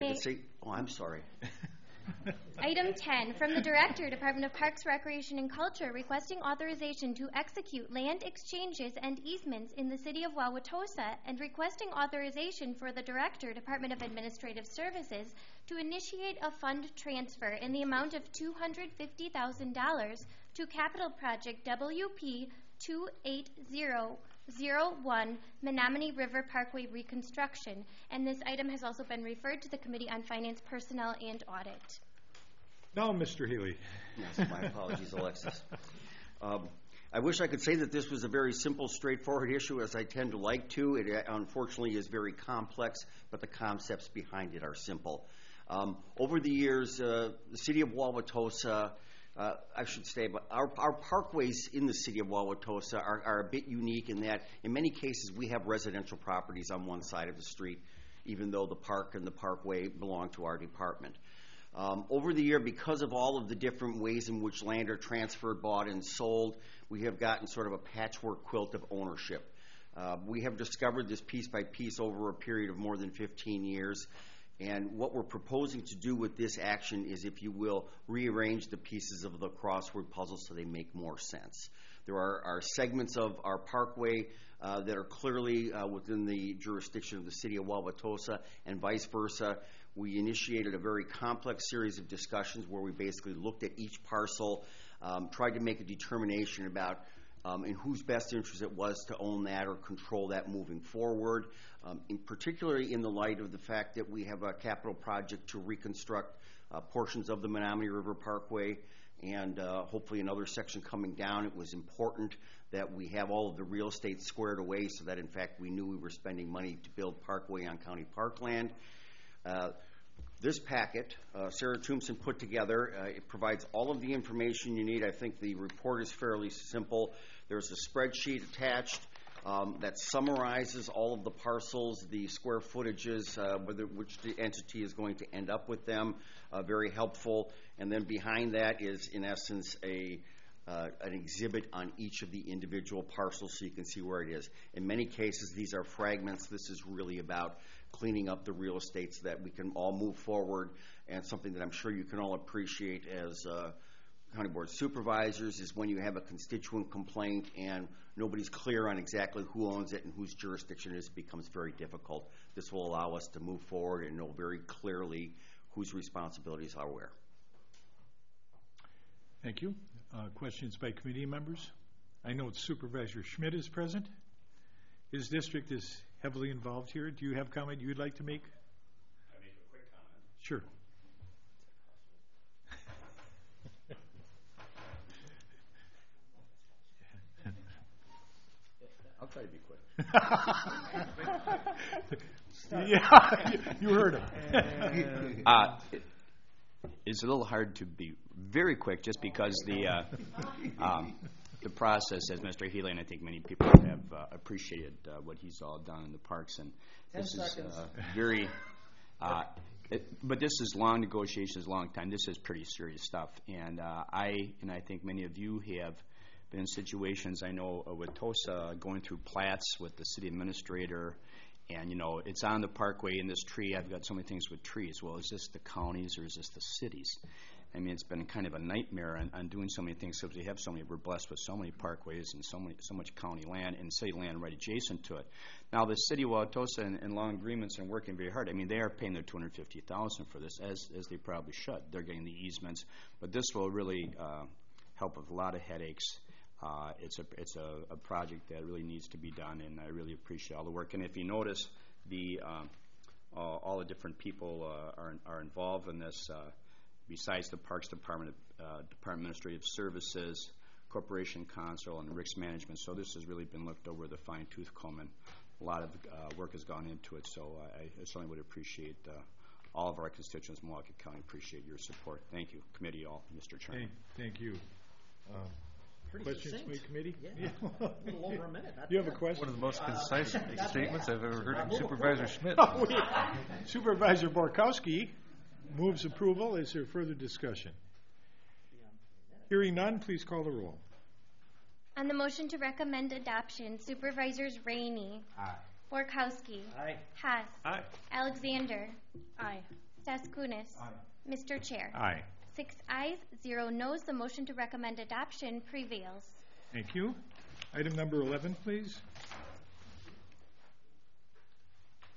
Oh, I'm sorry. Item 10, from the Director, Department of Parks, Recreation, and Culture, requesting authorization to execute land exchanges and easements in the City of Wauwatosa, and requesting authorization for the Director, Department of Administrative Services, to initiate a fund transfer in the amount of $250,000 to Capital Project WP 28001, Menominee River Parkway Reconstruction. And this item has also been referred to the Committee on Finance, Personnel, and Audit. Now, Mr. Healy. Yes, my apologies, Alexis. I wish I could say that this was a very simple, straightforward issue, as I tend to like to. It unfortunately is very complex, but the concepts behind it are simple. Over the years, the City of Wauwatosa, I should say, but our parkways in the City of Wauwatosa are a bit unique in that, in many cases, we have residential properties on one side of the street, even though the park and the parkway belong to our department. Over the year, because of all of the different ways in which land are transferred, bought, and sold, we have gotten sort of a patchwork quilt of ownership. We have discovered this piece by piece over a period of more than 15 years. And what we're proposing to do with this action is, if you will, rearrange the pieces of the crossword puzzle so they make more sense. There are segments of our parkway that are clearly within the jurisdiction of the City of Wauwatosa, and vice versa. We initiated a very complex series of discussions where we basically looked at each parcel, tried to make a determination about in whose best interest it was to own that or control that moving forward, particularly in the light of the fact that we have a capital project to reconstruct portions of the Menominee River Parkway and hopefully another section coming down. It was important that we have all of the real estate squared away so that, in fact, we knew we were spending money to build parkway on county parkland. This packet, Sarah Tombson put together, it provides all of the information you need. I think the report is fairly simple. There's a spreadsheet attached that summarizes all of the parcels, the square footages, which the entity is going to end up with them. Very helpful. And then behind that is, in essence, an exhibit on each of the individual parcels so you can see where it is. In many cases, these are fragments. This is really about cleaning up the real estate so that we can all move forward. And something that I'm sure you can all appreciate as county board supervisors is when you have a constituent complaint and nobody's clear on exactly who owns it and whose jurisdiction it is, it becomes very difficult. This will allow us to move forward and know very clearly whose responsibilities are where. Thank you. Questions by committee members? I know Supervisor Schmidt is present. His district is heavily involved here. Do you have comment you would like to make? I make a quick comment. Sure. I'll try to be quick. Yeah, you heard him. It's a little hard to be very quick just because the process, as Mr. Healy and I think many people have appreciated what he's all done in the parks, and this is very. But this is long negotiations, long time. This is pretty serious stuff, and I think many of you have been in situations. I know with TOSA going through plats with the city administrator. And, you know, it's on the parkway in this tree. I've got so many things with trees. Well, is this the counties or is this the cities? I mean, it's been kind of a nightmare on doing so many things because we have so many. We're blessed with so many parkways and so much county land and city land right adjacent to it. Now, the city of Wauwatosa and long agreements and working very hard. I mean, they are paying their $250,000 for this, as they probably should. They're getting the easements, but this will really help with a lot of headaches. It's a project that really needs to be done, and I really appreciate all the work. And if you notice, all the different people are involved in this. Besides the Parks Department, Department of Administrative Services, Corporation Council, and Rick's Management. So this has really been looked over with a fine-tooth comb, and a lot of work has gone into it. So I certainly would appreciate all of our constituents in Milwaukee County. Appreciate your support. Thank you, committee, all, Mr. Chairman. Thank you. Questions succinct. from the committee? Yeah. A little over a minute. You have a question? One of the most concise statements I've ever heard from Supervisor Schmidt. Supervisor Borkowski moves approval. Is there further discussion? Hearing none, please call the roll. On the motion to recommend adoption, Supervisors Rainey. Aye. Borkowski. Aye. Hess. Aye. Alexander. Aye. Daskunis. Mr. Chair. Aye. 6 ayes, 0 noes. The motion to recommend adoption prevails. Thank you. Item number 11, please.